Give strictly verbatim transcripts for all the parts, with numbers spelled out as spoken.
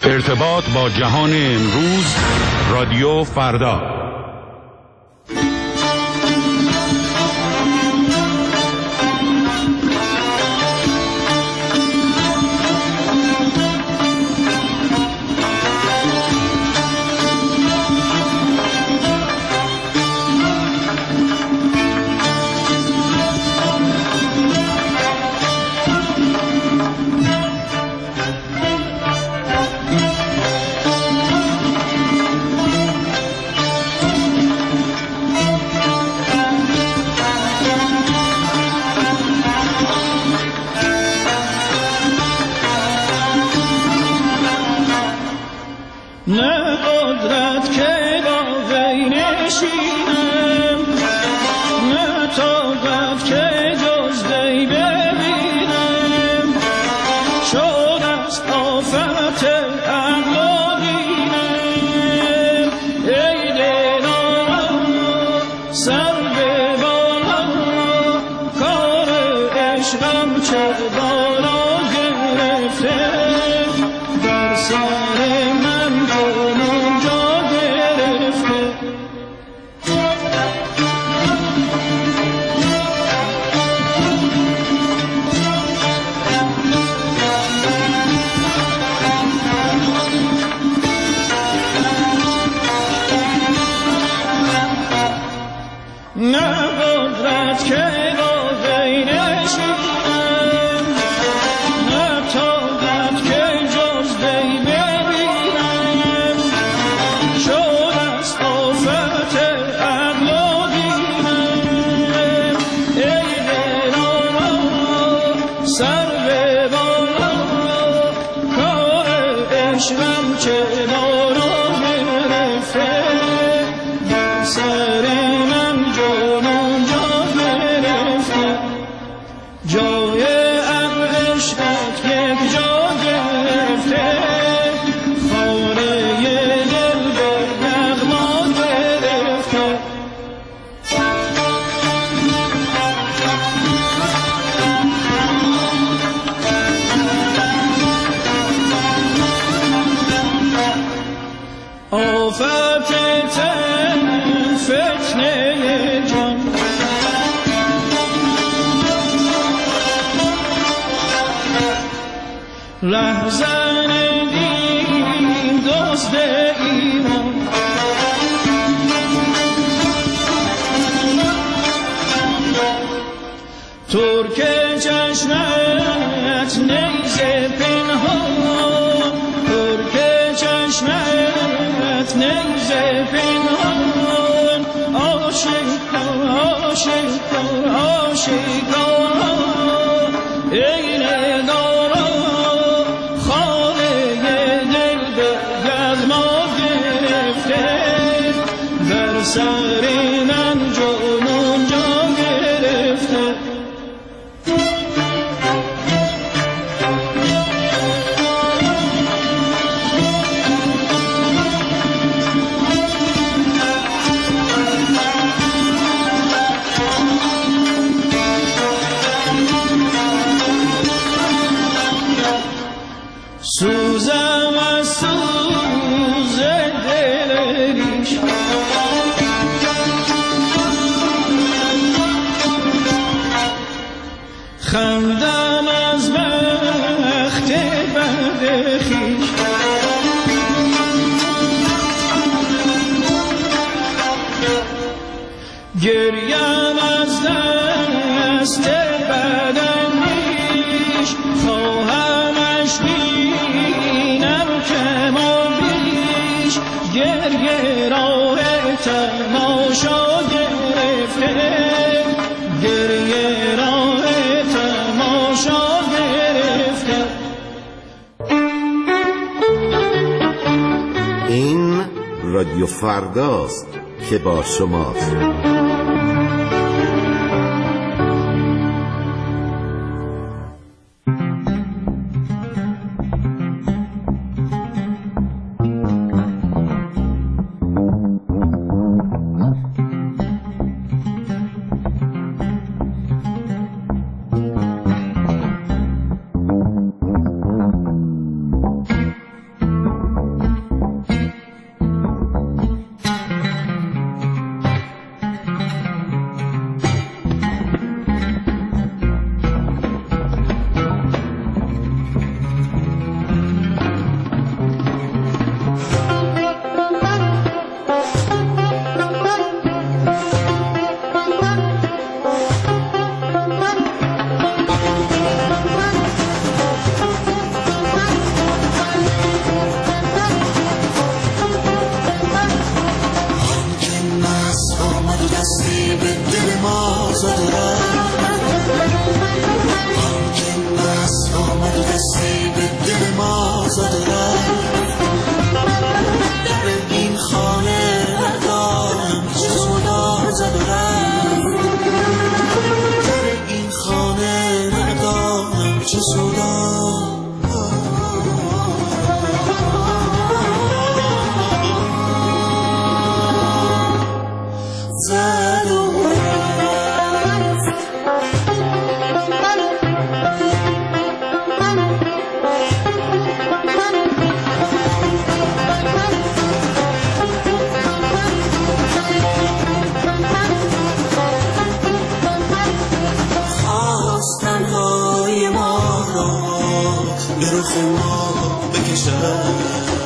ارتباط با جهان امروز، رادیو فردا. رادیو فرداست که با شماست. زد و رفت در این خانه ندارم چه صدا زد و رفت در این خانه ندارم چه صدا به رخ ما بکشد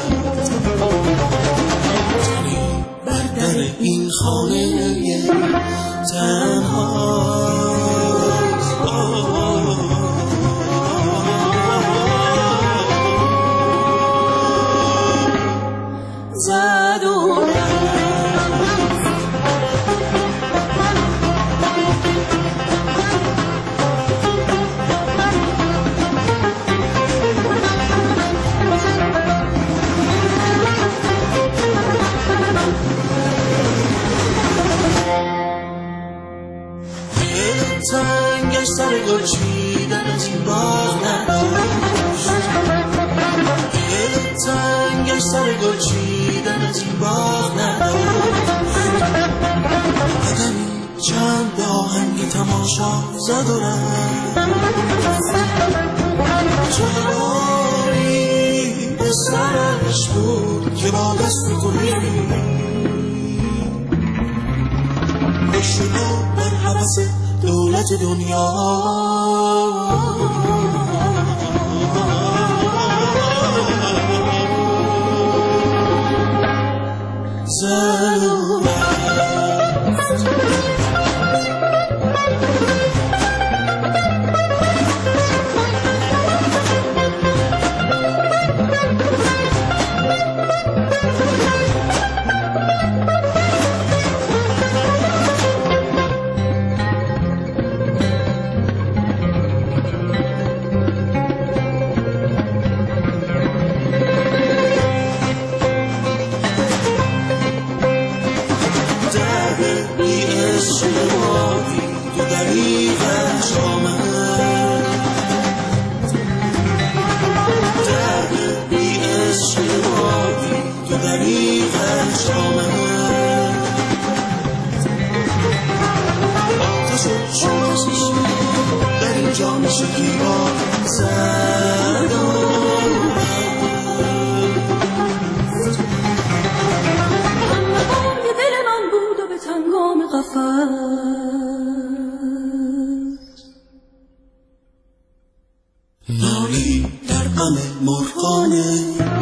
بر در این خانه تنها زد و تنگش سر گل چیدن از این باغ نداشت تنگش سر گل چیدن از این باغ نداشت آدمی چند به آهنگ تماشا زد و رفت جوانی به سرش بود که با دست کنی بشنو بر حوث دولت دنیا زد و رفت در اینجا میشه گیرا زد و همه دل من بود و به تنگام قفس نالی در غم مرغانه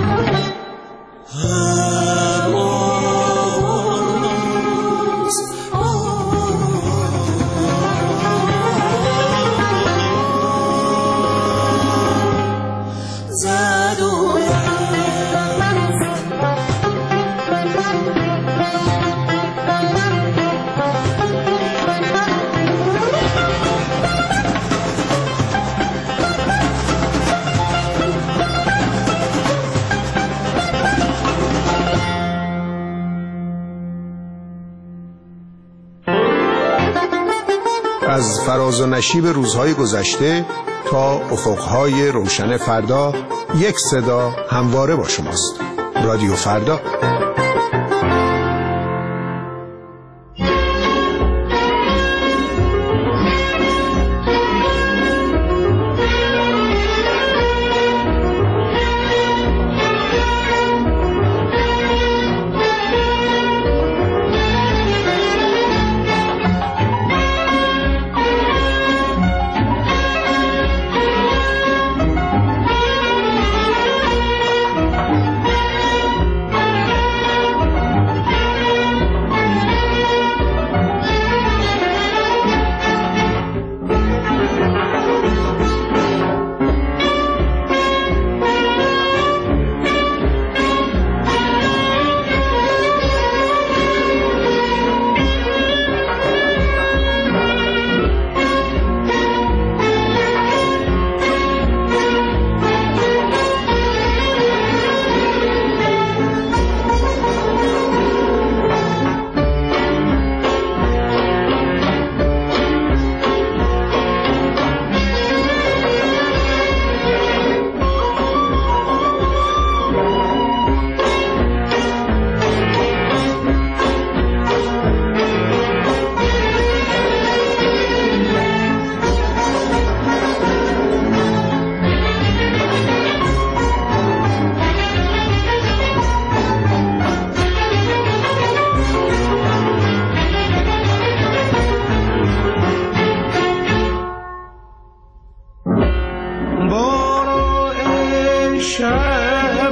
از فراز و نشیب روزهای گذشته تا افقهای روشن فردا، یک صدا همواره با شماست. رادیو فردا.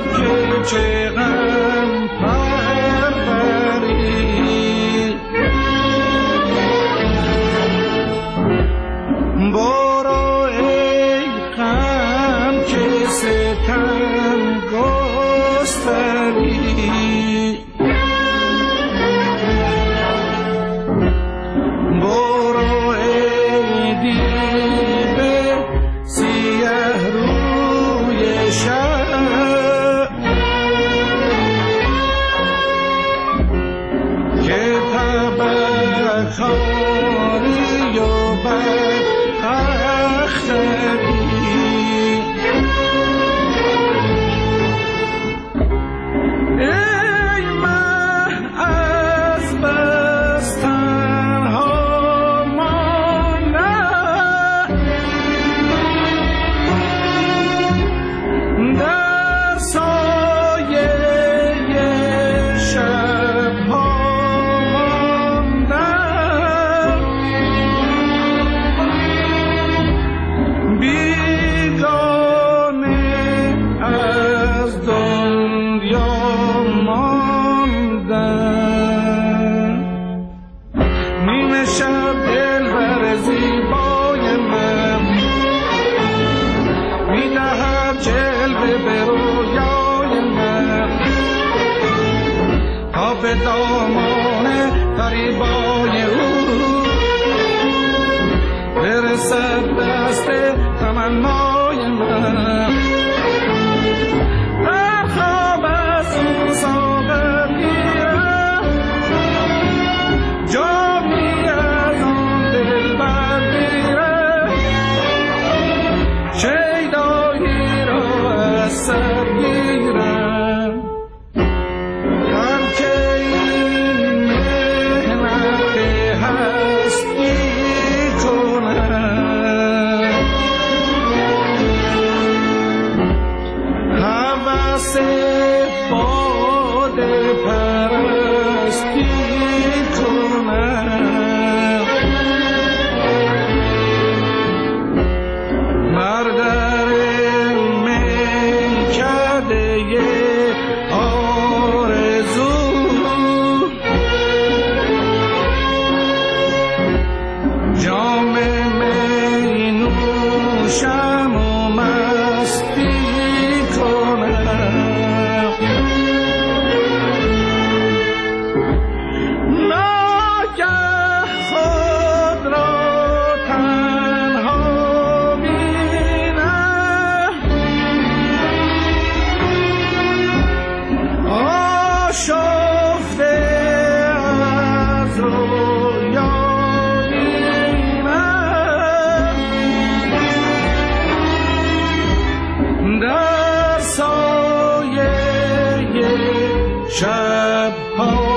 که چه غم پروری برو ای غم که ستم گستری برو ای دیو سیه روی شب که تبخاری و بدبختری ای من از بس تنها ماندم در سایه شب‌ها ماندم بیگانه از دنیا ماندم نیمه شب دلبر زیبای من میدهد جلوه به رویای من تا به دامان فریبای او برسد دست تمنای من در خواب از او ساغر گیرم جامی از آن دلبر گیرم شیدایی را از سر گیرم هر که این محنت هستی کنم هوس باده پرستی کنم بر در میکده آرزو جام می نوشم و مستی کنم ناگه خود را تنها بینم آشفته از رویا در سایه شب ها